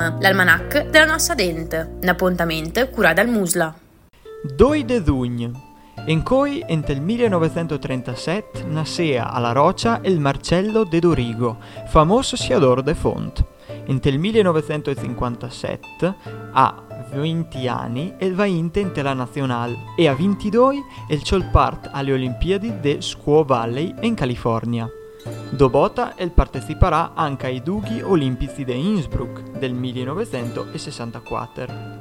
film, l'almanach della nostra dente, appuntamento cura dal Musla. 2 de giugno. In cui, nel 1937, nascea alla Rocia il Marcello de Dorigo, famoso sciador de font. Nel 1957, a 20 anni, il va in la Nazionale e a 22 il ciol part alle Olimpiadi de Squaw Valley in California. Dobota il parteciperà anche ai Giochi Olimpici di Innsbruck del 1964.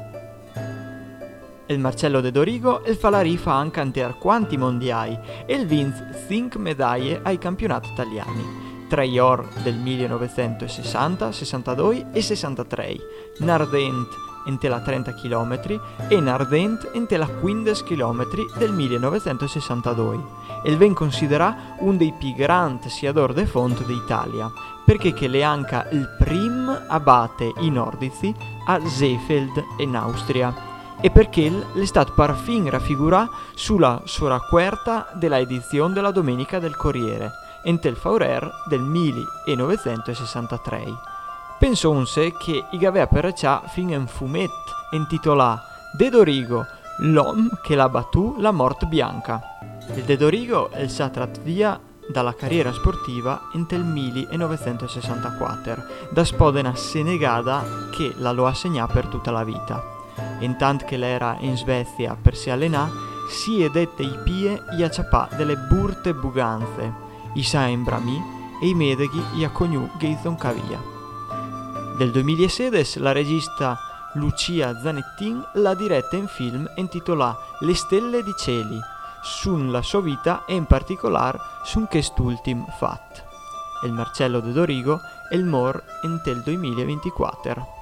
Il Marcello de Dorigo il fa la rifa anche ante quanti mondiali e il vince 5 medaglie ai campionati italiani. 3 or del 1960, 62 e 63, Nardent ente la 30 km e Nardent ente la 15 km del 1962. Il ven considera un dei più grandi sciador de font d'Italia, perché che le anca il prim abate in Nordici a Seefeld in Austria, e perché l'è stato parfin raffigurà sulla sua quarta della edizione della Domenica del Corriere, entel Faurer del 1963. Pensonse che i aveva percià fin un fumetto intitolato De Dorigo, l'homme che l'ha battu la morte bianca. Il De Dorigo è tratto via dalla carriera sportiva entel 1964, da spodena senegada che la lo assegna per tutta la vita. Intanto che l'era in Svezia per si allenare, si è dette i pie gli acciappà delle burte buganze, i saembrami e i medeghi gli accognu Geizon Cavia. Del 2016 la regista Lucia Zanettin l'ha diretta in film intitolato Le stelle di cieli, sulla sua vita e in particolare su quest'ultim fatto. Il Marcello de Dorigo è il mor entel 2024.